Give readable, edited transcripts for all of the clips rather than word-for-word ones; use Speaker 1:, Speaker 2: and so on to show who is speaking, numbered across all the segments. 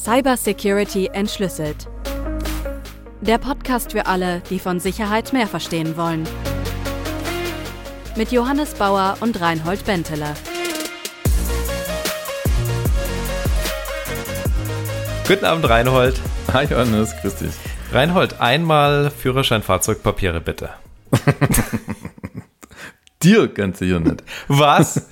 Speaker 1: Cybersecurity entschlüsselt. Der Podcast für alle, die von Sicherheit mehr verstehen wollen. Mit Johannes Bauer und Reinhold Benteler.
Speaker 2: Guten Abend, Reinhold.
Speaker 3: Hi Johannes, grüß dich.
Speaker 2: Reinhold, einmal Führerschein, Fahrzeugpapiere, bitte.
Speaker 3: Dir ganz sicher nicht.
Speaker 2: Was?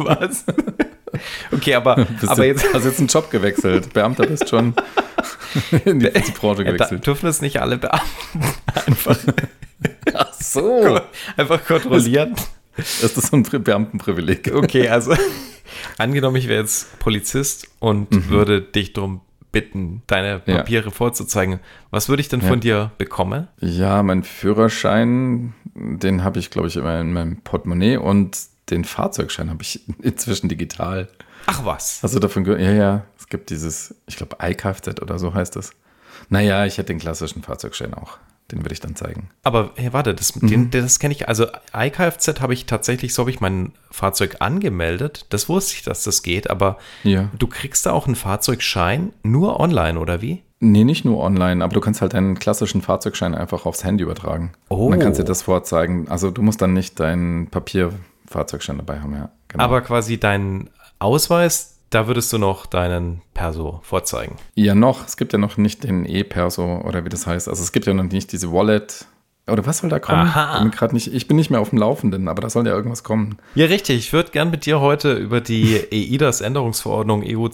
Speaker 2: Okay, aber jetzt...
Speaker 3: Hast jetzt einen Job gewechselt. Beamter bist schon in die Branche gewechselt.
Speaker 2: Dürfen es nicht alle Beamten einfach...
Speaker 3: Ach so.
Speaker 2: Einfach kontrollieren?
Speaker 3: Ist das so ein Beamtenprivileg?
Speaker 2: Okay, also angenommen, ich wäre jetzt Polizist und würde dich darum bitten, deine Papiere vorzuzeigen. Was würde ich denn von dir bekommen?
Speaker 3: Ja, mein Führerschein, den habe ich, glaube ich, immer in meinem Portemonnaie und den Fahrzeugschein habe ich inzwischen digital.
Speaker 2: Ach was?
Speaker 3: Hast du davon gehört? Ja, es gibt dieses, ich glaube, iKFZ oder so heißt das. Naja, ich hätte den klassischen Fahrzeugschein auch. Den würde ich dann zeigen.
Speaker 2: Aber hey, warte, das kenne ich. Also iKFZ habe ich tatsächlich, so habe ich mein Fahrzeug angemeldet. Das wusste ich, dass das geht. Aber du kriegst da auch einen Fahrzeugschein nur online, oder wie?
Speaker 3: Nee, nicht nur online, aber du kannst halt deinen klassischen Fahrzeugschein einfach aufs Handy übertragen. Oh. Und dann kannst du dir das vorzeigen. Also du musst dann nicht deinen Papierfahrzeugschein dabei haben, ja. Genau.
Speaker 2: Aber quasi deinen Ausweis, da würdest du noch deinen Perso vorzeigen.
Speaker 3: Ja, noch. Es gibt ja noch nicht den E-Perso oder wie das heißt. Also es gibt ja noch nicht diese Wallet. Oder was soll da kommen? Ich bin nicht mehr auf dem Laufenden, aber da soll ja irgendwas kommen.
Speaker 2: Ja, richtig. Ich würde gern mit dir heute über die eIDAS-Änderungsverordnung EU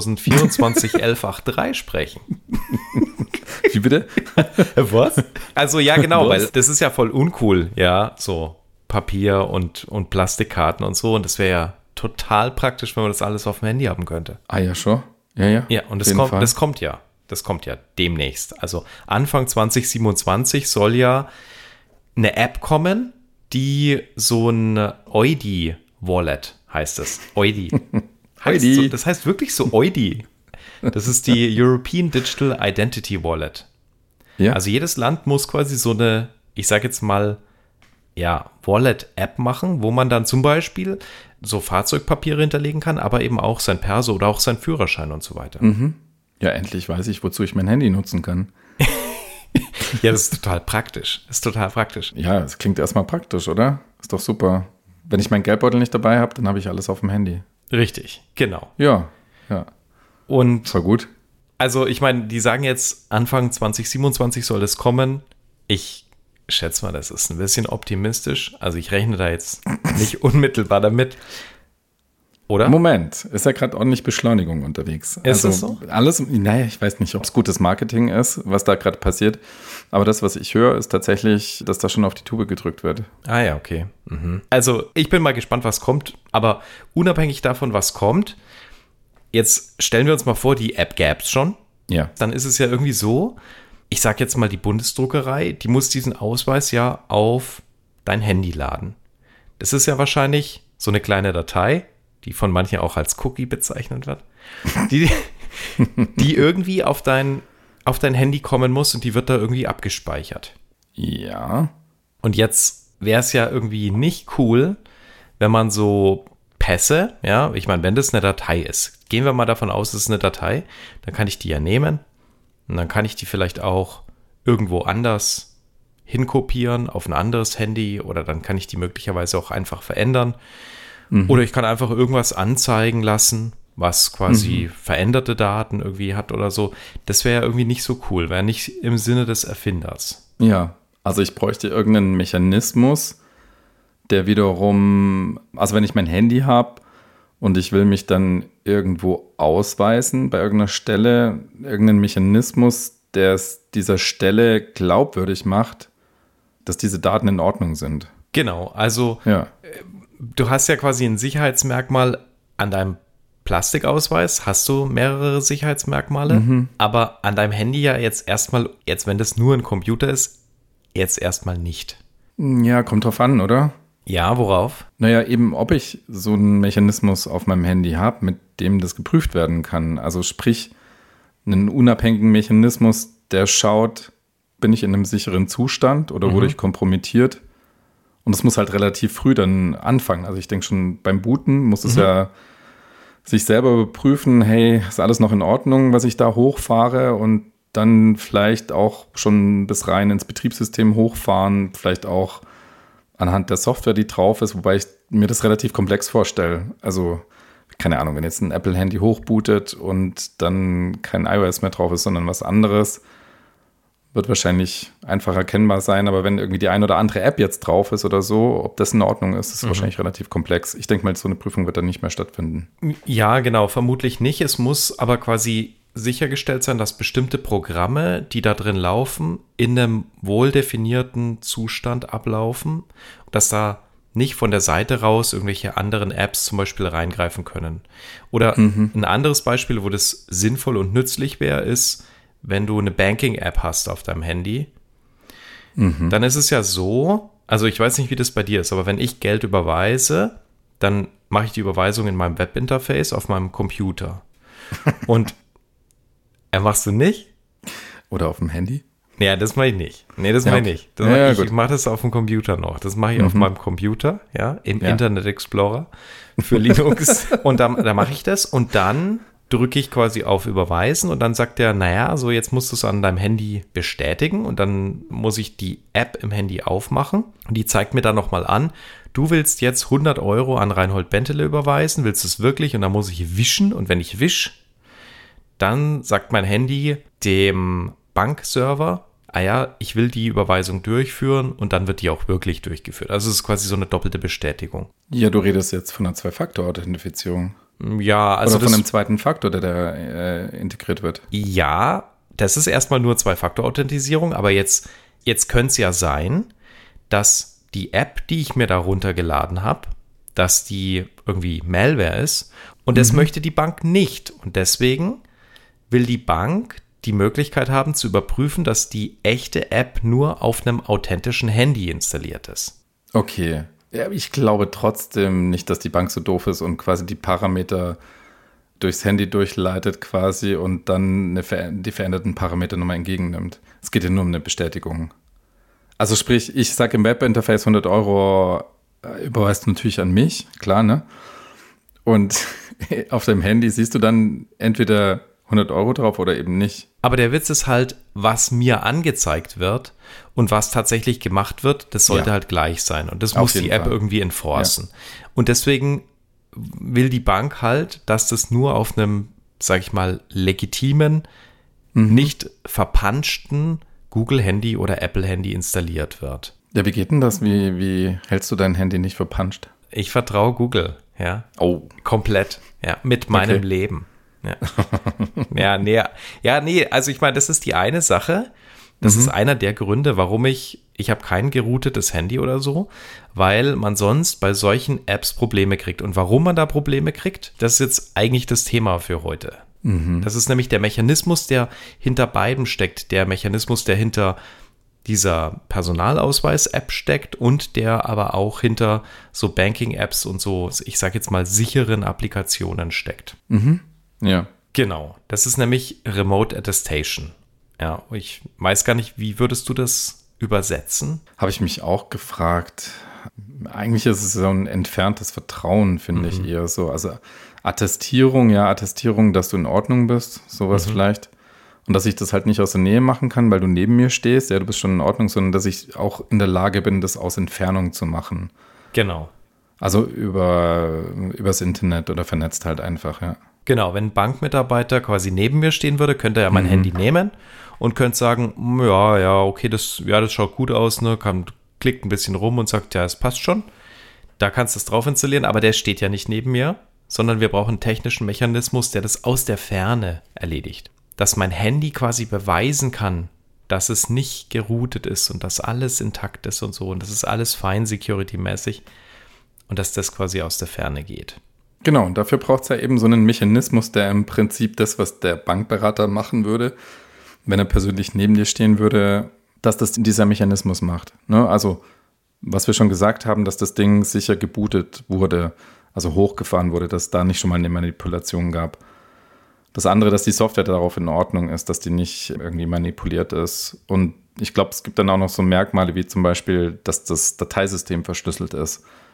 Speaker 2: 2024-1183 sprechen.
Speaker 3: Wie bitte?
Speaker 2: Was? Also ja, genau, weil das ist ja voll uncool, ja, so Papier und Plastikkarten und so. Und das wäre ja total praktisch, wenn man das alles auf dem Handy haben könnte.
Speaker 3: Ah ja, schon. Ja.
Speaker 2: Ja, und das kommt ja demnächst. Also Anfang 2027 soll ja eine App kommen, die so ein Eudi-Wallet heißt es. Eudi. Das heißt wirklich so Eudi. Das ist die European Digital Identity Wallet. Ja. Also jedes Land muss quasi so eine, ich sage jetzt mal, Wallet-App machen, wo man dann zum Beispiel so Fahrzeugpapiere hinterlegen kann, aber eben auch sein Perso oder auch sein Führerschein und so weiter.
Speaker 3: Mhm. Ja, endlich weiß ich, wozu ich mein Handy nutzen kann.
Speaker 2: Ja, das ist total praktisch.
Speaker 3: Ja, es klingt erstmal praktisch, oder? Ist doch super. Wenn ich meinen Geldbeutel nicht dabei habe, dann habe ich alles auf dem Handy.
Speaker 2: Richtig, genau.
Speaker 3: Ja.
Speaker 2: Und
Speaker 3: war gut.
Speaker 2: Also ich meine, die sagen jetzt, Anfang 2027 soll es kommen. Ich schätze mal, das ist ein bisschen optimistisch. Also ich rechne da jetzt nicht unmittelbar damit. Oder?
Speaker 3: Moment, ist ja gerade ordentlich Beschleunigung unterwegs.
Speaker 2: Ist das so?
Speaker 3: Ich weiß nicht, ob es gutes Marketing ist, was da gerade passiert. Aber das, was ich höre, ist tatsächlich, dass da schon auf die Tube gedrückt wird.
Speaker 2: Ah ja, okay. Mhm. Also ich bin mal gespannt, was kommt. Aber unabhängig davon, was kommt, jetzt stellen wir uns mal vor, die App gäbe es schon.
Speaker 3: Ja.
Speaker 2: Dann ist es ja irgendwie so, ich sage jetzt mal, die Bundesdruckerei, die muss diesen Ausweis ja auf dein Handy laden. Das ist ja wahrscheinlich so eine kleine Datei, die von manchen auch als Cookie bezeichnet wird, die irgendwie auf dein Handy kommen muss und die wird da irgendwie abgespeichert.
Speaker 3: Ja.
Speaker 2: Und jetzt wäre es ja irgendwie nicht cool, wenn man so Pässe, ja, ich meine, wenn das eine Datei ist, gehen wir mal davon aus, es ist eine Datei, dann kann ich die ja nehmen und dann kann ich die vielleicht auch irgendwo anders hinkopieren auf ein anderes Handy oder dann kann ich die möglicherweise auch einfach verändern. Oder ich kann einfach irgendwas anzeigen lassen, was quasi veränderte Daten irgendwie hat oder so. Das wäre ja irgendwie nicht so cool, wäre nicht im Sinne des Erfinders.
Speaker 3: Ja, also ich bräuchte irgendeinen Mechanismus, der wiederum, also wenn ich mein Handy habe und ich will mich dann irgendwo ausweisen bei irgendeiner Stelle, irgendeinen Mechanismus, der es dieser Stelle glaubwürdig macht, dass diese Daten in Ordnung sind.
Speaker 2: Genau, also du hast ja quasi ein Sicherheitsmerkmal an deinem Plastikausweis, hast du mehrere Sicherheitsmerkmale, aber an deinem Handy ja jetzt wenn das nur ein Computer ist, jetzt erstmal nicht.
Speaker 3: Ja, kommt drauf an, oder?
Speaker 2: Ja, worauf?
Speaker 3: Naja, eben, ob ich so einen Mechanismus auf meinem Handy habe, mit dem das geprüft werden kann. Also sprich, einen unabhängigen Mechanismus, der schaut, bin ich in einem sicheren Zustand oder wurde ich kompromittiert? Und es muss halt relativ früh dann anfangen. Also ich denke schon beim Booten muss es ja sich selber überprüfen, hey, ist alles noch in Ordnung, was ich da hochfahre, und dann vielleicht auch schon bis rein ins Betriebssystem hochfahren, vielleicht auch anhand der Software, die drauf ist, wobei ich mir das relativ komplex vorstelle. Also, keine Ahnung, wenn jetzt ein Apple-Handy hochbootet und dann kein iOS mehr drauf ist, sondern was anderes, wird wahrscheinlich einfach erkennbar sein. Aber wenn irgendwie die ein oder andere App jetzt drauf ist oder so, ob das in Ordnung ist, ist wahrscheinlich relativ komplex. Ich denke mal, so eine Prüfung wird dann nicht mehr stattfinden.
Speaker 2: Ja, genau, vermutlich nicht. Es muss aber quasi sichergestellt sein, dass bestimmte Programme, die da drin laufen, in einem wohldefinierten Zustand ablaufen, dass da nicht von der Seite raus irgendwelche anderen Apps zum Beispiel reingreifen können. Oder ein anderes Beispiel, wo das sinnvoll und nützlich wäre, ist, wenn du eine Banking-App hast auf deinem Handy, dann ist es ja so, also ich weiß nicht, wie das bei dir ist, aber wenn ich Geld überweise, dann mache ich die Überweisung in meinem Webinterface auf meinem Computer. Und machst du nicht?
Speaker 3: Oder auf dem Handy?
Speaker 2: Ja, das mache ich nicht. Nee, das mache ich nicht. Ich mache das auf dem Computer noch. Das mache ich auf meinem Computer, ja, im Internet Explorer für Linux. Und da mache ich das und dann drücke ich quasi auf Überweisen und dann sagt der, naja, so jetzt musst du es an deinem Handy bestätigen und dann muss ich die App im Handy aufmachen und die zeigt mir dann nochmal an, du willst jetzt 100 € an Reinhold Bentele überweisen, willst du es wirklich? Und dann muss ich wischen und wenn ich wische, dann sagt mein Handy dem Bankserver, ich will die Überweisung durchführen und dann wird die auch wirklich durchgeführt. Also es ist quasi so eine doppelte Bestätigung.
Speaker 3: Ja, du redest jetzt von einer Zwei-Faktor-Authentifizierung.
Speaker 2: Ja, also
Speaker 3: oder von einem zweiten Faktor, der da integriert wird.
Speaker 2: Ja, das ist erstmal nur Zwei-Faktor-Authentisierung, aber jetzt könnte es ja sein, dass die App, die ich mir da runtergeladen habe, dass die irgendwie Malware ist und das möchte die Bank nicht. Und deswegen will die Bank die Möglichkeit haben zu überprüfen, dass die echte App nur auf einem authentischen Handy installiert ist.
Speaker 3: Okay. Ja, ich glaube trotzdem nicht, dass die Bank so doof ist und quasi die Parameter durchs Handy durchleitet quasi und dann die veränderten Parameter nochmal entgegennimmt. Es geht ja nur um eine Bestätigung. Also sprich, ich sage im Webinterface 100 € überweist natürlich an mich, klar, ne? Und auf deinem Handy siehst du dann entweder 100 € drauf oder eben nicht.
Speaker 2: Aber der Witz ist halt, was mir angezeigt wird und was tatsächlich gemacht wird, das sollte halt gleich sein. Und das muss die App irgendwie enforcen. Ja. Und deswegen will die Bank halt, dass das nur auf einem, sag ich mal, legitimen, nicht verpanschten Google-Handy oder Apple-Handy installiert wird.
Speaker 3: Ja, wie geht denn das? Wie hältst du dein Handy nicht verpanscht?
Speaker 2: Ich vertraue Google, ja. Oh. Komplett, ja, mit meinem Leben. Ja. Nee, also ich meine, das ist die eine Sache. Das ist einer der Gründe, warum ich habe kein geroutetes Handy oder so, weil man sonst bei solchen Apps Probleme kriegt. Und warum man da Probleme kriegt, das ist jetzt eigentlich das Thema für heute. Das ist nämlich der Mechanismus, der hinter beidem steckt. Der Mechanismus, der hinter dieser Personalausweis-App steckt und der aber auch hinter so Banking-Apps und so, ich sage jetzt mal, sicheren Applikationen steckt.
Speaker 3: Ja.
Speaker 2: Genau, das ist nämlich Remote Attestation. Ja, ich weiß gar nicht, wie würdest du das übersetzen?
Speaker 3: Habe ich mich auch gefragt. Eigentlich ist es so ein entferntes Vertrauen, finde ich eher so. Also Attestierung, dass du in Ordnung bist, sowas vielleicht. Und dass ich das halt nicht aus der Nähe machen kann, weil du neben mir stehst, ja, du bist schon in Ordnung, sondern dass ich auch in der Lage bin, das aus Entfernung zu machen.
Speaker 2: Genau.
Speaker 3: Also übers Internet oder vernetzt halt einfach, ja.
Speaker 2: Genau, wenn ein Bankmitarbeiter quasi neben mir stehen würde, könnte er mein Handy nehmen und könnte sagen, ja, okay, das schaut gut aus, ne, klickt ein bisschen rum und sagt, ja, es passt schon. Da kannst du es drauf installieren, aber der steht ja nicht neben mir, sondern wir brauchen einen technischen Mechanismus, der das aus der Ferne erledigt. Dass mein Handy quasi beweisen kann, dass es nicht geroutet ist und dass alles intakt ist und so und das ist alles fein security-mäßig und dass das quasi aus der Ferne geht.
Speaker 3: Genau, und dafür braucht es ja eben so einen Mechanismus, der im Prinzip das, was der Bankberater machen würde, wenn er persönlich neben dir stehen würde, dass das dieser Mechanismus macht. Ne? Also, was wir schon gesagt haben, dass das Ding sicher gebootet wurde, also hochgefahren wurde, dass es da nicht schon mal eine Manipulation gab. Das andere, dass die Software darauf in Ordnung ist, dass die nicht irgendwie manipuliert ist. Und ich glaube, es gibt dann auch noch so Merkmale wie zum Beispiel, dass das Dateisystem verschlüsselt ist.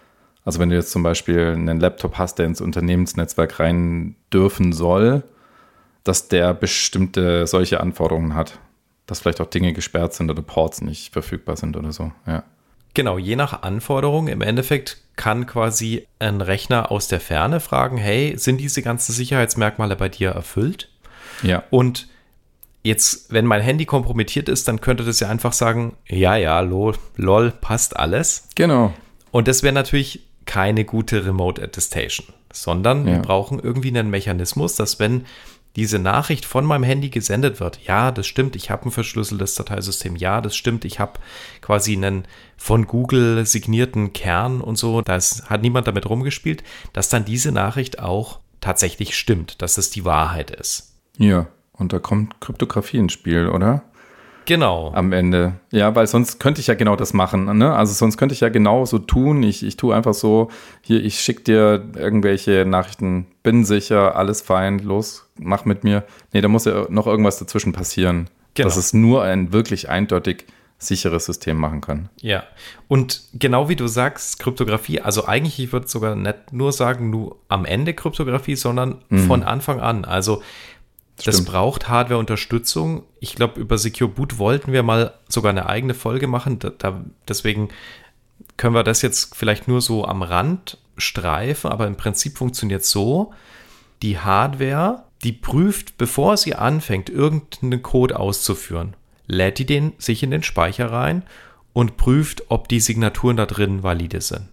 Speaker 3: Also wenn du jetzt zum Beispiel einen Laptop hast, der ins Unternehmensnetzwerk rein dürfen soll, dass der bestimmte solche Anforderungen hat. Dass vielleicht auch Dinge gesperrt sind oder Ports nicht verfügbar sind oder so, ja.
Speaker 2: Genau, je nach Anforderung. Im Endeffekt kann quasi ein Rechner aus der Ferne fragen, hey, sind diese ganzen Sicherheitsmerkmale bei dir erfüllt?
Speaker 3: Ja.
Speaker 2: Und jetzt, wenn mein Handy kompromittiert ist, dann könnte das ja einfach sagen, ja, lol, passt alles.
Speaker 3: Genau.
Speaker 2: Und das wäre natürlich keine gute Remote Attestation, sondern wir brauchen irgendwie einen Mechanismus, dass wenn diese Nachricht von meinem Handy gesendet wird, ja, das stimmt, ich habe ein verschlüsseltes Dateisystem, ja, das stimmt, ich habe quasi einen von Google signierten Kern und so, da hat niemand damit rumgespielt, dass dann diese Nachricht auch tatsächlich stimmt, dass es die Wahrheit ist.
Speaker 3: Ja, und da kommt Kryptographie ins Spiel, oder?
Speaker 2: Genau.
Speaker 3: Am Ende. Ja, weil sonst könnte ich ja genau das machen, ne? Also sonst könnte ich ja genau so tun. Ich tue einfach so, hier, ich schicke dir irgendwelche Nachrichten, bin sicher, alles fein, los, mach mit mir. Nee, da muss ja noch irgendwas dazwischen passieren, dass es nur ein wirklich eindeutig sicheres System machen kann.
Speaker 2: Ja, und genau wie du sagst, Kryptographie, also eigentlich, ich würde sogar nicht nur sagen, nur am Ende Kryptographie, sondern von Anfang an. Also das braucht Hardware-Unterstützung. Ich glaube, über Secure Boot wollten wir mal sogar eine eigene Folge machen. Deswegen können wir das jetzt vielleicht nur so am Rand streifen, aber im Prinzip funktioniert es so, die Hardware, die prüft, bevor sie anfängt, irgendeinen Code auszuführen, lädt die den sich in den Speicher rein und prüft, ob die Signaturen da drin valide sind.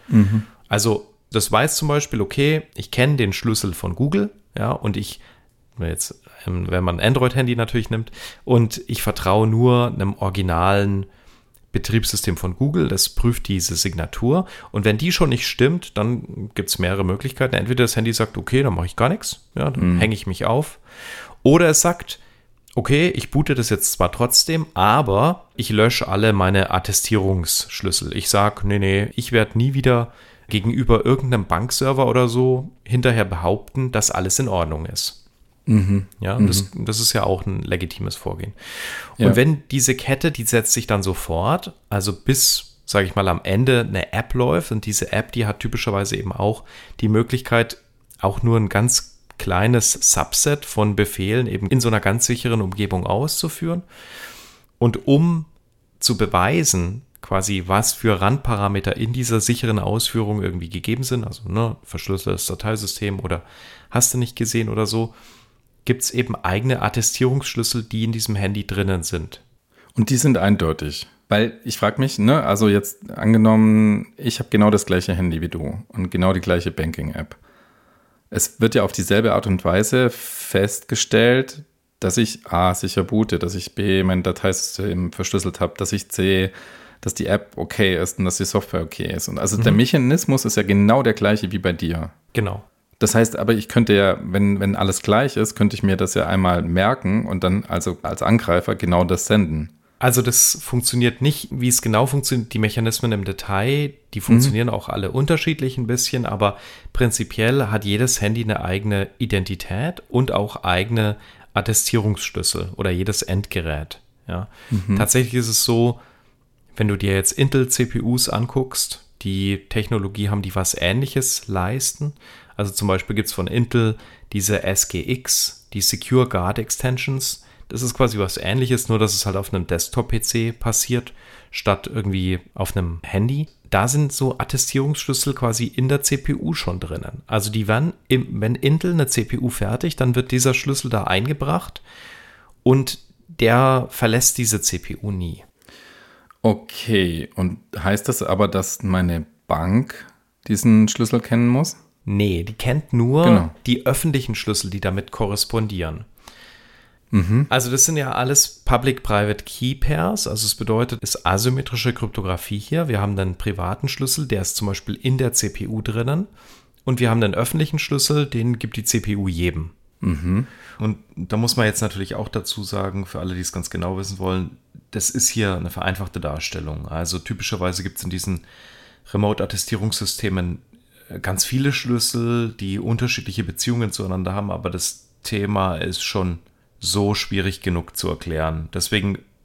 Speaker 2: Also das weiß zum Beispiel, okay, ich kenne den Schlüssel von Google, ja, und jetzt, wenn man ein Android-Handy natürlich nimmt, und ich vertraue nur einem originalen Betriebssystem von Google, das prüft diese Signatur, und wenn die schon nicht stimmt, dann gibt es mehrere Möglichkeiten. Entweder das Handy sagt, okay, dann mache ich gar nichts, ja, dann hänge ich mich auf, oder es sagt, okay, ich boote das jetzt zwar trotzdem, aber ich lösche alle meine Attestierungsschlüssel. Ich sage, nee, ich werde nie wieder gegenüber irgendeinem Bankserver oder so hinterher behaupten, dass alles in Ordnung ist. Ja, das ist ja auch ein legitimes Vorgehen. Und wenn diese Kette, die setzt sich dann sofort, also bis, sage ich mal, am Ende eine App läuft, und diese App, die hat typischerweise eben auch die Möglichkeit, auch nur ein ganz kleines Subset von Befehlen eben in so einer ganz sicheren Umgebung auszuführen. Und um zu beweisen, quasi was für Randparameter in dieser sicheren Ausführung irgendwie gegeben sind, also verschlüsseltes Dateisystem oder hast du nicht gesehen oder so, gibt es eben eigene Attestierungsschlüssel, die in diesem Handy drinnen sind.
Speaker 3: Und die sind eindeutig. Weil ich frage mich, also jetzt angenommen, ich habe genau das gleiche Handy wie du und genau die gleiche Banking-App. Es wird ja auf dieselbe Art und Weise festgestellt, dass ich A, sicher boote, dass ich B, mein Dateisystem verschlüsselt habe, dass ich C, dass die App okay ist und dass die Software okay ist. Und also der Mechanismus ist ja genau der gleiche wie bei dir.
Speaker 2: Genau.
Speaker 3: Das heißt aber, ich könnte ja, wenn alles gleich ist, könnte ich mir das ja einmal merken und dann also als Angreifer genau das senden.
Speaker 2: Also das funktioniert nicht, wie es genau funktioniert, die Mechanismen im Detail, die funktionieren auch alle unterschiedlich ein bisschen, aber prinzipiell hat jedes Handy eine eigene Identität und auch eigene Attestierungsschlüssel oder jedes Endgerät. Ja. Tatsächlich ist es so, wenn du dir jetzt Intel-CPUs anguckst, die Technologie haben, die was Ähnliches leisten. Also zum Beispiel gibt es von Intel diese SGX, die Secure Guard Extensions. Das ist quasi was Ähnliches, nur dass es halt auf einem Desktop-PC passiert, statt irgendwie auf einem Handy. Da sind so Attestierungsschlüssel quasi in der CPU schon drinnen. Also die werden, wenn Intel eine CPU fertigt, dann wird dieser Schlüssel da eingebracht und der verlässt diese CPU nie.
Speaker 3: Okay, und heißt das aber, dass meine Bank diesen Schlüssel kennen muss?
Speaker 2: Nee, die kennt nur die öffentlichen Schlüssel, die damit korrespondieren. Also das sind ja alles Public-Private Key Pairs, also es bedeutet, es ist asymmetrische Kryptographie hier. Wir haben einen privaten Schlüssel, der ist zum Beispiel in der CPU drinnen, und wir haben einen öffentlichen Schlüssel, den gibt die CPU jedem. Und da muss man jetzt natürlich auch dazu sagen, für alle, die es ganz genau wissen wollen, das ist hier eine vereinfachte Darstellung. Also typischerweise gibt es in diesen Remote-Attestierungssystemen ganz viele Schlüssel, die unterschiedliche Beziehungen zueinander haben, aber das Thema ist schon so schwierig genug zu erklären. Deswegen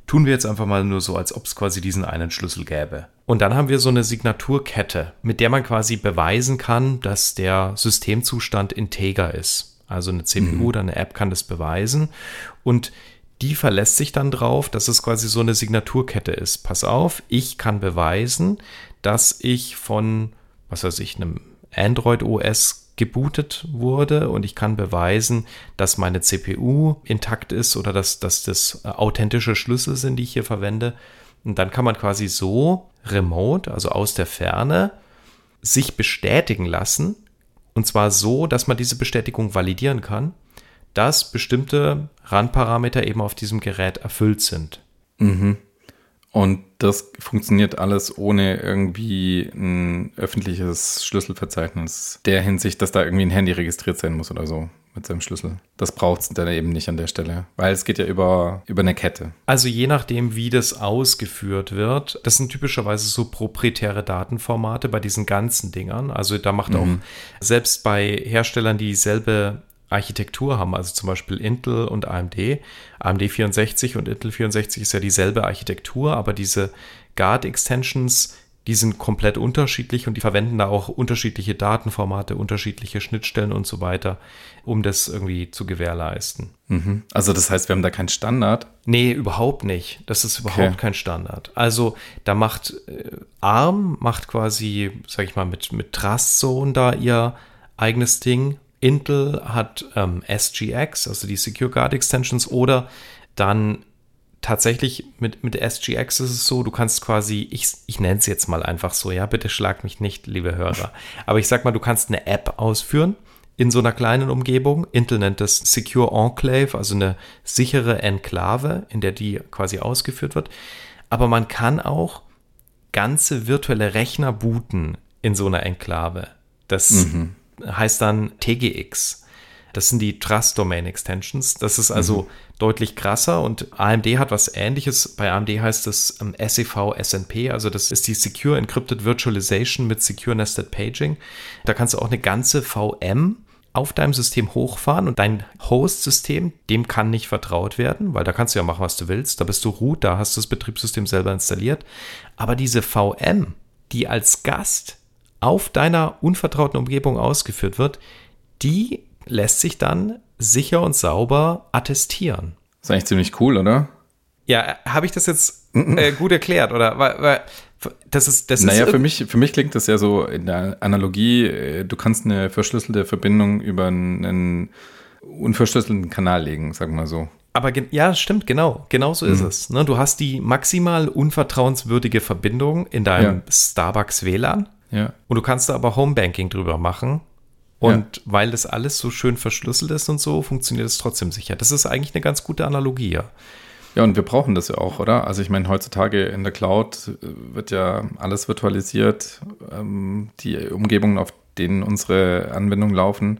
Speaker 2: tun wir jetzt einfach mal nur so, als ob es quasi diesen einen Schlüssel gäbe. Und dann haben wir so eine Signaturkette, mit der man quasi beweisen kann, dass der Systemzustand integer ist. Also eine CPU oder eine App kann das beweisen und die verlässt sich dann drauf, dass es quasi so eine Signaturkette ist. Pass auf, ich kann beweisen, dass ich von, einem Android OS gebootet wurde und ich kann beweisen, dass meine CPU intakt ist oder dass das authentische Schlüssel sind, die ich hier verwende. Und dann kann man quasi so remote, also aus der Ferne, sich bestätigen lassen. Und zwar so, dass man diese Bestätigung validieren kann, dass bestimmte Randparameter eben auf diesem Gerät erfüllt sind.
Speaker 3: Mhm. Und das funktioniert alles ohne irgendwie ein öffentliches Schlüsselverzeichnis. Der Hinsicht, dass da irgendwie ein Handy registriert sein muss oder so mit seinem Schlüssel. Das braucht es dann eben nicht an der Stelle, weil es geht ja über eine Kette.
Speaker 2: Also je nachdem, wie das ausgeführt wird, das sind typischerweise so proprietäre Datenformate bei diesen ganzen Dingern. Also da macht auch selbst bei Herstellern, die dieselbe Architektur haben, also zum Beispiel Intel und AMD. AMD 64 und Intel 64 ist ja dieselbe Architektur, aber diese Guard-Extensions, die sind komplett unterschiedlich und die verwenden da auch unterschiedliche Datenformate, unterschiedliche Schnittstellen und so weiter, um das irgendwie zu gewährleisten.
Speaker 3: Mhm. Also das heißt, wir haben da keinen Standard?
Speaker 2: Nee, überhaupt nicht. Das ist überhaupt kein Standard. Also da macht ARM quasi, sag ich mal, mit Trustzone da ihr eigenes Ding. Intel hat SGX, also die Secure Guard Extensions, oder dann tatsächlich mit SGX ist es so, du kannst quasi, ich nenne es jetzt mal einfach so, ja, bitte schlag mich nicht, liebe Hörer, aber ich sag mal, du kannst eine App ausführen in so einer kleinen Umgebung. Intel nennt das Secure Enclave, also eine sichere Enklave, in der die quasi ausgeführt wird, aber man kann auch ganze virtuelle Rechner booten in so einer Enklave. Das heißt dann TGX. Das sind die Trust Domain Extensions. Das ist also deutlich krasser und AMD hat was Ähnliches. Bei AMD heißt es SEV-SNP, also das ist die Secure Encrypted Virtualization mit Secure Nested Paging. Da kannst du auch eine ganze VM auf deinem System hochfahren und dein Host-System, dem kann nicht vertraut werden, weil da kannst du ja machen, was du willst. Da bist du root, da hast du das Betriebssystem selber installiert. Aber diese VM, die als Gast auf deiner unvertrauten Umgebung ausgeführt wird, die lässt sich dann sicher und sauber attestieren.
Speaker 3: Das ist eigentlich ziemlich cool, oder?
Speaker 2: Ja, habe ich das jetzt gut erklärt, oder? Weil das ist
Speaker 3: naja, für mich klingt das ja so in der Analogie, du kannst eine verschlüsselte Verbindung über einen unverschlüsselten Kanal legen, sagen wir mal so.
Speaker 2: Aber ja, stimmt, genau so ist es. Ne? Du hast die maximal unvertrauenswürdige Verbindung in deinem Starbucks WLAN und du kannst da aber Homebanking drüber machen. Und weil das alles so schön verschlüsselt ist und so, funktioniert es trotzdem sicher. Das ist eigentlich eine ganz gute Analogie, ja.
Speaker 3: Ja, und wir brauchen das ja auch, oder? Also ich meine, heutzutage in der Cloud wird ja alles virtualisiert. Die Umgebungen, auf denen unsere Anwendungen laufen,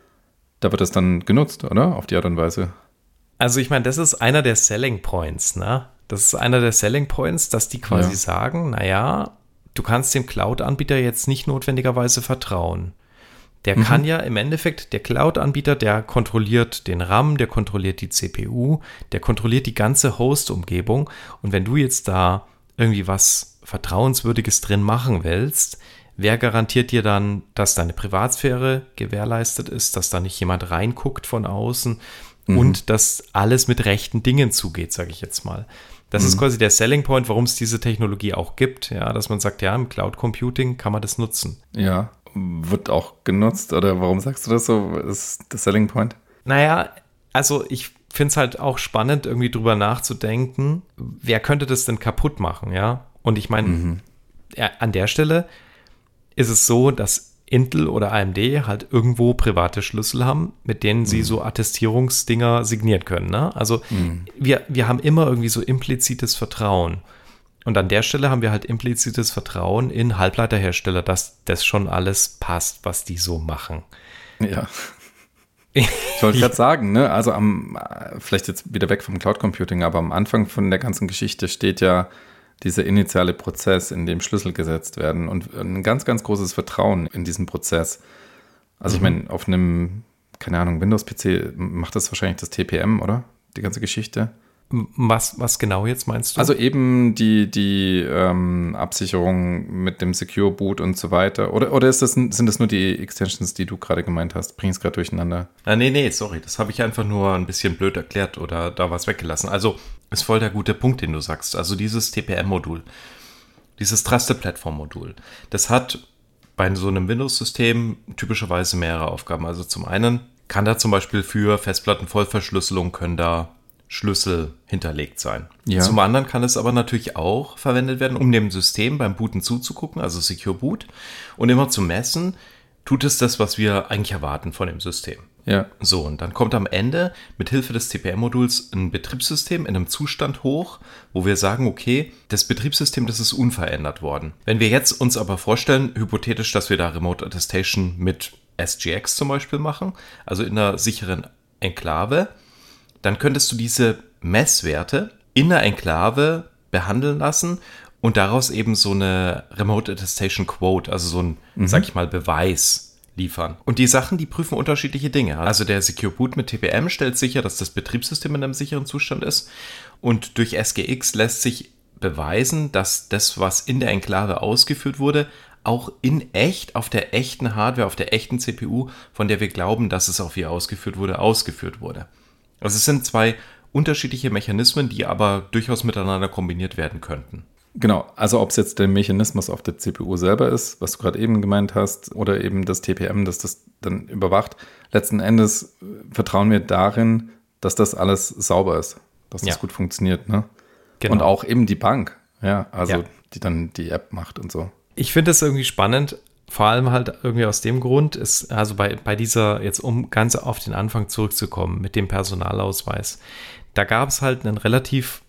Speaker 3: da wird das dann genutzt, oder? Auf die Art und Weise.
Speaker 2: Also ich meine, das ist einer der Selling Points, ne? Das ist einer der Selling Points, dass die quasi sagen, naja, du kannst dem Cloud-Anbieter jetzt nicht notwendigerweise vertrauen. Der kann ja im Endeffekt, der Cloud-Anbieter, der kontrolliert den RAM, der kontrolliert die CPU, der kontrolliert die ganze Host-Umgebung. Und wenn du jetzt da irgendwie was Vertrauenswürdiges drin machen willst, wer garantiert dir dann, dass deine Privatsphäre gewährleistet ist, dass da nicht jemand reinguckt von außen und dass alles mit rechten Dingen zugeht, sage ich jetzt mal. Das ist quasi der Selling Point, warum es diese Technologie auch gibt, ja, dass man sagt, ja, im Cloud Computing kann man das nutzen.
Speaker 3: Ja. Wird auch genutzt, oder warum sagst du das so? Ist der Selling Point?
Speaker 2: Naja, also ich finde es halt auch spannend, irgendwie drüber nachzudenken, wer könnte das denn kaputt machen, ja? Und ich meine, an der Stelle ist es so, dass Intel oder AMD halt irgendwo private Schlüssel haben, mit denen sie so Attestierungsdinger signieren können, ne? Also wir haben immer irgendwie so implizites Vertrauen. Und an der Stelle haben wir halt implizites Vertrauen in Halbleiterhersteller, dass das schon alles passt, was die so machen.
Speaker 3: Ja. Ich wollte gerade sagen, ne, also vielleicht jetzt wieder weg vom Cloud Computing, aber am Anfang von der ganzen Geschichte steht ja dieser initiale Prozess, in dem Schlüssel gesetzt werden und ein ganz, ganz großes Vertrauen in diesen Prozess. Also ich meine, auf einem, keine Ahnung, Windows-PC macht das wahrscheinlich das TPM, oder? Die ganze Geschichte.
Speaker 2: Was genau jetzt meinst du?
Speaker 3: Also eben die Absicherung mit dem Secure Boot und so weiter. Oder sind das nur die Extensions, die du gerade gemeint hast? Bring es gerade durcheinander.
Speaker 2: Nee, sorry. Das habe ich einfach nur ein bisschen blöd erklärt oder da was weggelassen. Also ist voll der gute Punkt, den du sagst. Also dieses TPM-Modul, dieses Trusted Platform-Modul, das hat bei so einem Windows-System typischerweise mehrere Aufgaben. Also zum einen kann da zum Beispiel für Festplattenvollverschlüsselung können da Schlüssel hinterlegt sein.
Speaker 3: Ja.
Speaker 2: Zum anderen kann es aber natürlich auch verwendet werden, um dem System beim Booten zuzugucken, also Secure Boot, und immer zu messen, tut es das, was wir eigentlich erwarten von dem System.
Speaker 3: Ja.
Speaker 2: So, und dann kommt am Ende mit Hilfe des TPM-Moduls ein Betriebssystem in einem Zustand hoch, wo wir sagen, okay, das Betriebssystem, das ist unverändert worden. Wenn wir jetzt uns aber vorstellen, hypothetisch, dass wir da Remote Attestation mit SGX zum Beispiel machen, also in einer sicheren Enklave, dann könntest du diese Messwerte in der Enklave behandeln lassen und daraus eben so eine Remote Attestation Quote, also so ein, sag ich mal, Beweis liefern. Und die Sachen, die prüfen unterschiedliche Dinge. Also der Secure Boot mit TPM stellt sicher, dass das Betriebssystem in einem sicheren Zustand ist, und durch SGX lässt sich beweisen, dass das, was in der Enklave ausgeführt wurde, auch in echt, auf der echten Hardware, auf der echten CPU, von der wir glauben, dass es auf ihr ausgeführt wurde. Also es sind zwei unterschiedliche Mechanismen, die aber durchaus miteinander kombiniert werden könnten.
Speaker 3: Genau, also ob es jetzt der Mechanismus auf der CPU selber ist, was du gerade eben gemeint hast, oder eben das TPM, das das dann überwacht. Letzten Endes vertrauen wir darin, dass das alles sauber ist, dass das gut funktioniert. Ne?
Speaker 2: Genau.
Speaker 3: Und auch eben die Bank, die dann die App macht und so.
Speaker 2: Ich finde es irgendwie spannend, vor allem halt irgendwie aus dem Grund, also bei dieser, jetzt um ganz auf den Anfang zurückzukommen, mit dem Personalausweis, da gab es halt einen relativ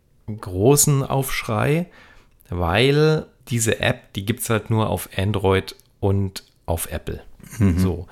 Speaker 2: großen Aufschrei, weil diese App, die gibt es halt nur auf Android und auf Apple. So.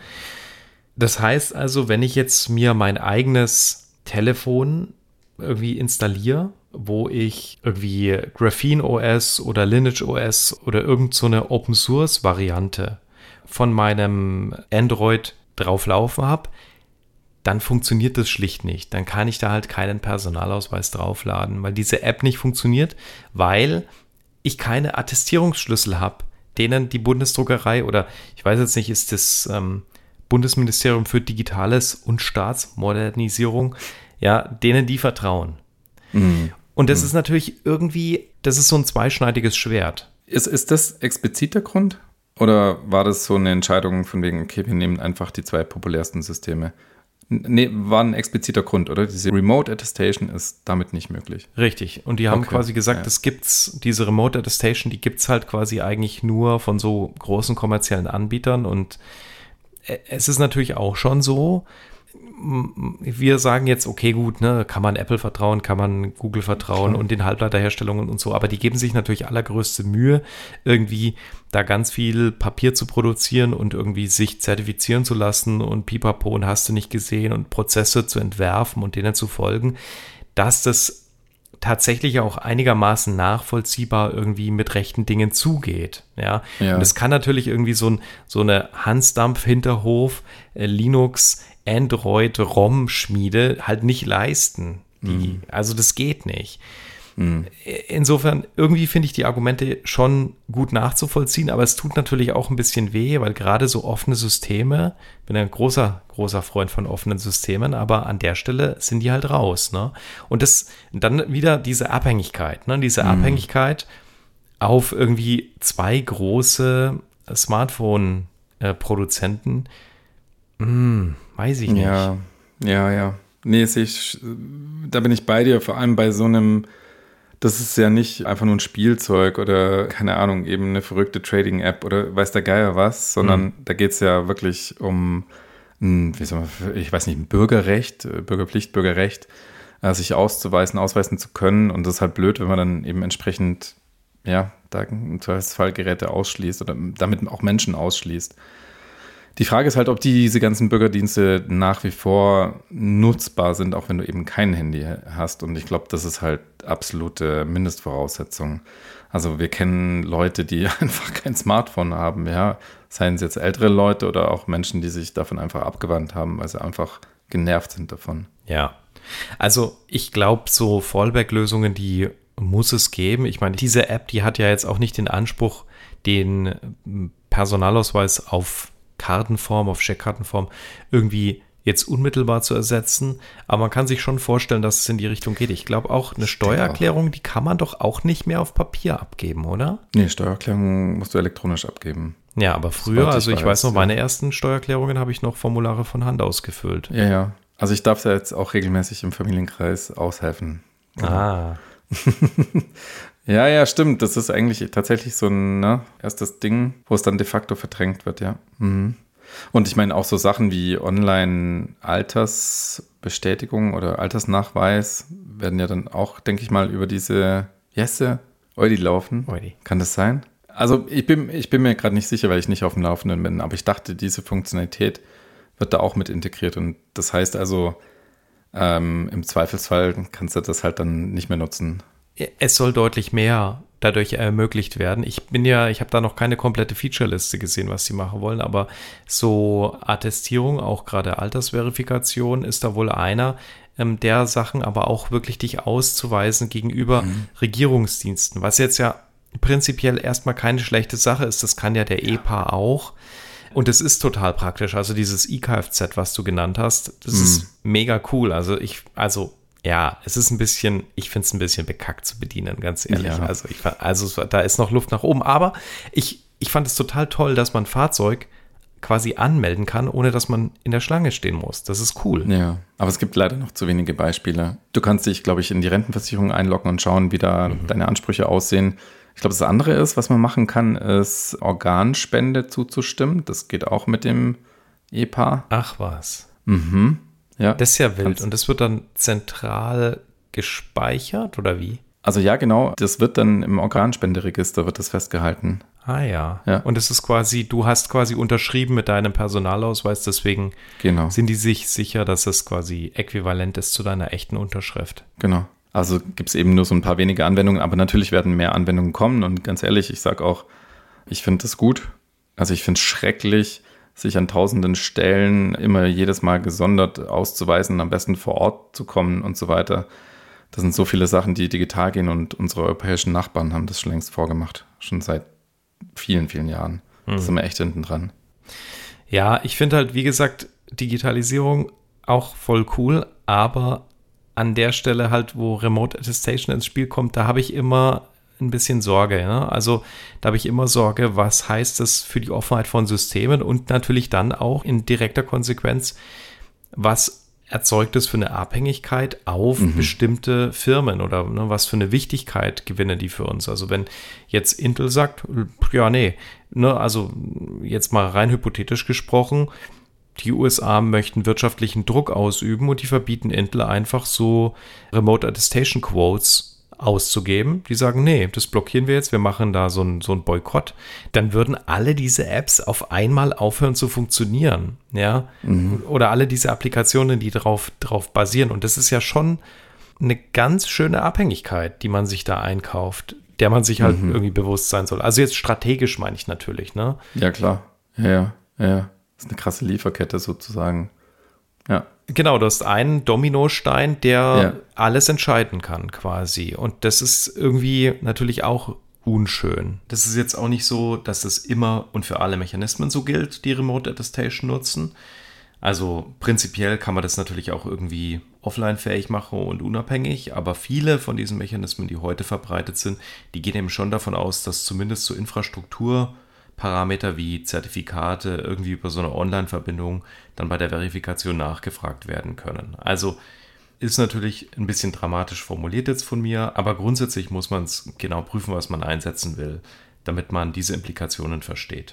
Speaker 2: Das heißt also, wenn ich jetzt mir mein eigenes Telefon irgendwie installiere, wo ich irgendwie Graphene OS oder Lineage OS oder irgend so eine Open Source Variante von meinem Android drauflaufen habe, dann funktioniert das schlicht nicht. Dann kann ich da halt keinen Personalausweis draufladen, weil diese App nicht funktioniert, weil ich keine Attestierungsschlüssel habe, denen die Bundesdruckerei oder ich weiß jetzt nicht, ist das Bundesministerium für Digitales und Staatsmodernisierung, ja, denen die vertrauen. Und das ist natürlich irgendwie, das ist so ein zweischneidiges Schwert.
Speaker 3: Ist das explizit der Grund? Oder war das so eine Entscheidung von wegen, okay, wir nehmen einfach die zwei populärsten Systeme? Nee, war ein expliziter Grund, oder? Diese Remote Attestation ist damit nicht möglich.
Speaker 2: Richtig. Und die haben quasi gesagt, das gibt's, diese Remote Attestation, die gibt's halt quasi eigentlich nur von so großen kommerziellen Anbietern. Und es ist natürlich auch schon so, wir sagen jetzt, okay, gut, ne, kann man Apple vertrauen, kann man Google vertrauen und den Halbleiterherstellungen und so, aber die geben sich natürlich allergrößte Mühe, irgendwie da ganz viel Papier zu produzieren und irgendwie sich zertifizieren zu lassen und Pipapo und hast du nicht gesehen und Prozesse zu entwerfen und denen zu folgen, dass das tatsächlich auch einigermaßen nachvollziehbar irgendwie mit rechten Dingen zugeht. Ja. Und es kann natürlich irgendwie so eine Hansdampf-Hinterhof, Linux, Android, ROM-Schmiede halt nicht leisten. Also das geht nicht. Insofern, irgendwie finde ich die Argumente schon gut nachzuvollziehen, aber es tut natürlich auch ein bisschen weh, weil gerade so offene Systeme, ich bin ein großer Freund von offenen Systemen, aber an der Stelle sind die halt raus. Ne? Und das dann wieder diese Abhängigkeit, Abhängigkeit auf irgendwie zwei große Smartphone-Produzenten, weiß ich nicht.
Speaker 3: Ja. Nee, da bin ich bei dir, vor allem bei so einem, das ist ja nicht einfach nur ein Spielzeug oder, keine Ahnung, eben eine verrückte Trading-App oder weiß der Geier was, sondern da geht es ja wirklich um, ich weiß nicht, ein Bürgerrecht, Bürgerrecht, sich ausweisen zu können, und das ist halt blöd, wenn man dann eben entsprechend, da im Zweifelsfall Geräte ausschließt oder damit auch Menschen ausschließt. Die Frage ist halt, ob diese ganzen Bürgerdienste nach wie vor nutzbar sind, auch wenn du eben kein Handy hast. Und ich glaube, das ist halt absolute Mindestvoraussetzung. Also wir kennen Leute, die einfach kein Smartphone haben, seien es jetzt ältere Leute oder auch Menschen, die sich davon einfach abgewandt haben, weil sie einfach genervt sind davon.
Speaker 2: Ja, Also ich glaube, so Fallback-Lösungen, die muss es geben. Ich meine, diese App, die hat ja jetzt auch nicht den Anspruch, den Personalausweis auf Kartenform, auf Scheckkartenform irgendwie jetzt unmittelbar zu ersetzen. Aber man kann sich schon vorstellen, dass es in die Richtung geht. Ich glaube auch, eine Steuererklärung, die kann man doch auch nicht mehr auf Papier abgeben, oder?
Speaker 3: Nee, Steuererklärung musst du elektronisch abgeben.
Speaker 2: Ja, aber früher, also ich weiß noch, meine ersten Steuererklärungen habe ich noch Formulare von Hand ausgefüllt.
Speaker 3: Ja. Also ich darf ja jetzt auch regelmäßig im Familienkreis aushelfen. Genau.
Speaker 2: Ah.
Speaker 3: Ja, stimmt. Das ist eigentlich tatsächlich so ein erstes Ding, wo es dann de facto verdrängt wird, ja. Mhm. Und ich meine auch so Sachen wie Online-Altersbestätigung oder Altersnachweis werden ja dann auch, denke ich mal, über diese Eudi laufen.
Speaker 2: Eudi.
Speaker 3: Kann das sein? Also ich bin mir gerade nicht sicher, weil ich nicht auf dem Laufenden bin, aber ich dachte, diese Funktionalität wird da auch mit integriert und das heißt also, im Zweifelsfall kannst du das halt dann nicht mehr nutzen.
Speaker 2: Es soll deutlich mehr dadurch ermöglicht werden. Ich habe da noch keine komplette Featureliste gesehen, was sie machen wollen, aber so Attestierung, auch gerade Altersverifikation, ist da wohl einer der Sachen, aber auch wirklich dich auszuweisen gegenüber Regierungsdiensten, was jetzt ja prinzipiell erstmal keine schlechte Sache ist. Das kann ja der EPA auch. Und es ist total praktisch. Also dieses iKFZ, was du genannt hast, das ist mega cool. Ja, es ist ich finde es ein bisschen bekackt zu bedienen, ganz ehrlich.
Speaker 3: Ja.
Speaker 2: Also da ist noch Luft nach oben. Aber ich fand es total toll, dass man Fahrzeug quasi anmelden kann, ohne dass man in der Schlange stehen muss. Das ist cool.
Speaker 3: Ja, aber es gibt leider noch zu wenige Beispiele. Du kannst dich, glaube ich, in die Rentenversicherung einloggen und schauen, wie da deine Ansprüche aussehen. Ich glaube, das andere ist, was man machen kann, ist Organspende zuzustimmen. Das geht auch mit dem EPA.
Speaker 2: Ach was.
Speaker 3: Mhm. Ja.
Speaker 2: Das ist ja wild. Und das wird dann zentral gespeichert, oder wie?
Speaker 3: Also ja, genau. Das wird dann im Organspenderegister wird das festgehalten.
Speaker 2: Ah ja.
Speaker 3: Ja.
Speaker 2: Und es ist quasi, du hast quasi unterschrieben mit deinem Personalausweis, deswegen sind die sich sicher, dass es quasi äquivalent ist zu deiner echten Unterschrift.
Speaker 3: Genau. Also gibt es eben nur so ein paar wenige Anwendungen, aber natürlich werden mehr Anwendungen kommen und ganz ehrlich, ich sage auch, ich finde das gut. Also ich finde es schrecklich, sich an tausenden Stellen immer jedes Mal gesondert auszuweisen, am besten vor Ort zu kommen und so weiter. Das sind so viele Sachen, die digital gehen und unsere europäischen Nachbarn haben das schon längst vorgemacht. Schon seit vielen, vielen Jahren. Da sind wir echt hinten dran.
Speaker 2: Ja, ich finde halt, wie gesagt, Digitalisierung auch voll cool, aber an der Stelle halt, wo Remote Attestation ins Spiel kommt, da habe ich immer ein bisschen Sorge. Ne? Also da habe ich immer Sorge, was heißt das für die Offenheit von Systemen und natürlich dann auch in direkter Konsequenz, was erzeugt es für eine Abhängigkeit auf bestimmte Firmen oder was für eine Wichtigkeit gewinnen die für uns. Also wenn jetzt Intel sagt, ja nee, also jetzt mal rein hypothetisch gesprochen, die USA möchten wirtschaftlichen Druck ausüben und die verbieten Intel einfach so Remote Attestation Quotes auszugeben. Die sagen, nee, das blockieren wir jetzt, wir machen da so ein Boykott. Dann würden alle diese Apps auf einmal aufhören zu funktionieren. Ja? Oder alle diese Applikationen, die drauf basieren. Und das ist ja schon eine ganz schöne Abhängigkeit, die man sich da einkauft, der man sich halt irgendwie bewusst sein soll. Also jetzt strategisch meine ich natürlich, ne?
Speaker 3: Ja, klar. Ja. Das ist eine krasse Lieferkette sozusagen. Ja.
Speaker 2: Genau, du hast einen Dominostein, der alles entscheiden kann quasi. Und das ist irgendwie natürlich auch unschön. Das ist jetzt auch nicht so, dass es immer und für alle Mechanismen so gilt, die Remote Attestation nutzen. Also prinzipiell kann man das natürlich auch irgendwie offline-fähig machen und unabhängig, aber viele von diesen Mechanismen, die heute verbreitet sind, die gehen eben schon davon aus, dass zumindest so Infrastrukturparameter wie Zertifikate irgendwie über so eine Online-Verbindung dann bei der Verifikation nachgefragt werden können. Also ist natürlich ein bisschen dramatisch formuliert jetzt von mir, aber grundsätzlich muss man es genau prüfen, was man einsetzen will, damit man diese Implikationen versteht.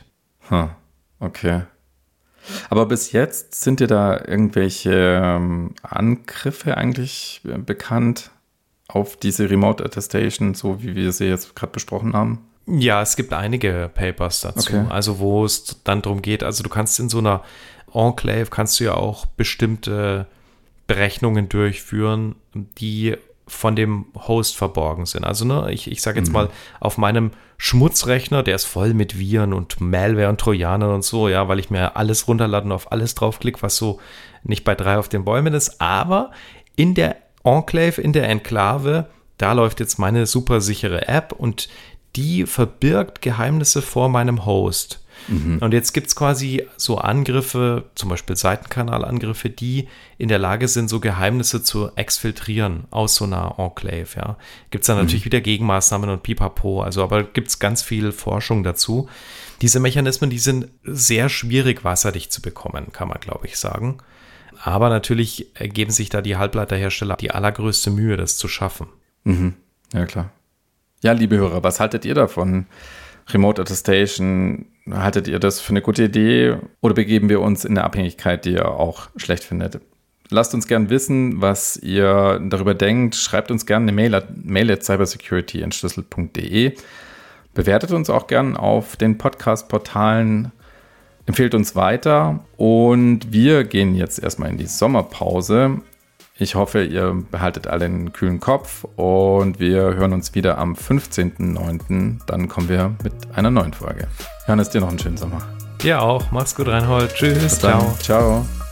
Speaker 3: Okay. Aber bis jetzt sind dir da irgendwelche Angriffe eigentlich bekannt auf diese Remote Attestation, so wie wir sie jetzt gerade besprochen haben?
Speaker 2: Ja, es gibt einige Papers dazu, also wo es dann darum geht, also du kannst in so einer Enclave, kannst du ja auch bestimmte Berechnungen durchführen, die von dem Host verborgen sind. Also ich sage jetzt mal, auf meinem Schmutzrechner, der ist voll mit Viren und Malware und Trojanern und so, ja, weil ich mir alles runterlade und auf alles draufklicke, was so nicht bei 3 auf den Bäumen ist, aber in der Enclave, in der Enklave, da läuft jetzt meine super sichere App und die verbirgt Geheimnisse vor meinem Host. Und jetzt gibt es quasi so Angriffe, zum Beispiel Seitenkanalangriffe, die in der Lage sind, so Geheimnisse zu exfiltrieren aus so einer Enclave. Ja. Gibt es dann natürlich wieder Gegenmaßnahmen und pipapo, also aber gibt es ganz viel Forschung dazu. Diese Mechanismen, die sind sehr schwierig wasserdicht zu bekommen, kann man, glaube ich, sagen. Aber natürlich geben sich da die Halbleiterhersteller die allergrößte Mühe, das zu schaffen.
Speaker 3: Ja, klar. Ja, liebe Hörer, was haltet ihr davon? Remote Attestation, haltet ihr das für eine gute Idee oder begeben wir uns in eine Abhängigkeit, die ihr auch schlecht findet? Lasst uns gern wissen, was ihr darüber denkt. Schreibt uns gerne eine Mail at cybersecurity@entschlüsselt.de. Bewertet uns auch gern auf den Podcast-Portalen, empfehlt uns weiter und wir gehen jetzt erstmal in die Sommerpause. Ich hoffe, ihr behaltet alle einen kühlen Kopf und wir hören uns wieder am 15.09. Dann kommen wir mit einer neuen Folge. Johannes, dir noch einen schönen Sommer.
Speaker 2: Dir auch. Mach's gut, Reinhold. Tschüss.
Speaker 3: Ciao. Ciao.